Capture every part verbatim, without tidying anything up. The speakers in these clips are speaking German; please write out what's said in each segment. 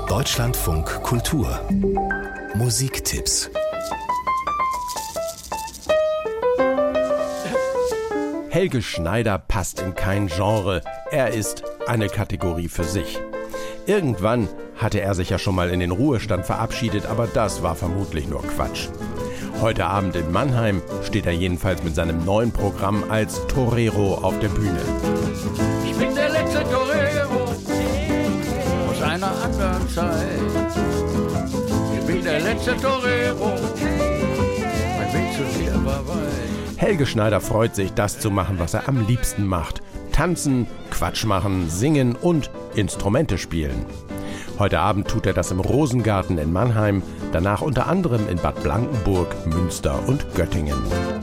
Deutschlandfunk Kultur Musiktipps. Helge Schneider passt in kein Genre. Er ist eine Kategorie für sich. Irgendwann hatte er sich ja schon mal in den Ruhestand verabschiedet, aber das war vermutlich nur Quatsch. Heute Abend in Mannheim steht er jedenfalls mit seinem neuen Programm als Torero auf der Bühne. Ich bin der letzte Torero aus einer anderen Zeit. Ich bin der letzte Torero, mein Weg zu dir war weit. Helge Schneider freut sich, das zu machen, was er am liebsten macht. Tanzen, Quatsch machen, singen und Instrumente spielen. Heute Abend tut er das im Rosengarten in Mannheim, danach unter anderem in Bad Blankenburg, Münster und Göttingen.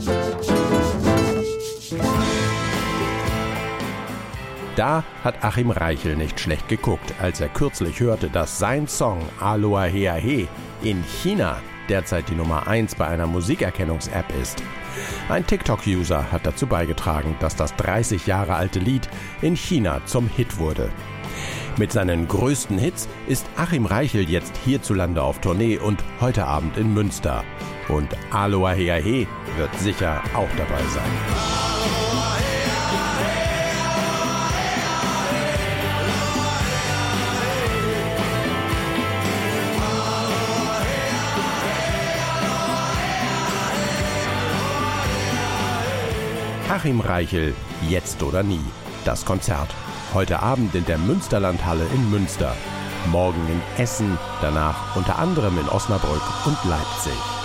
Da hat Achim Reichel nicht schlecht geguckt, als er kürzlich hörte, dass sein Song Aloha Hea He in China derzeit die Nummer eins bei einer Musikerkennungs-App ist. Ein TikTok-User hat dazu beigetragen, dass das dreißig Jahre alte Lied in China zum Hit wurde. Mit seinen größten Hits ist Achim Reichel jetzt hierzulande auf Tournee und heute Abend in Münster. Und Aloha Hea He wird sicher auch dabei sein. Achim Reichel, jetzt oder nie. Das Konzert. Heute Abend in der Münsterlandhalle in Münster. Morgen in Essen, danach unter anderem in Osnabrück und Leipzig.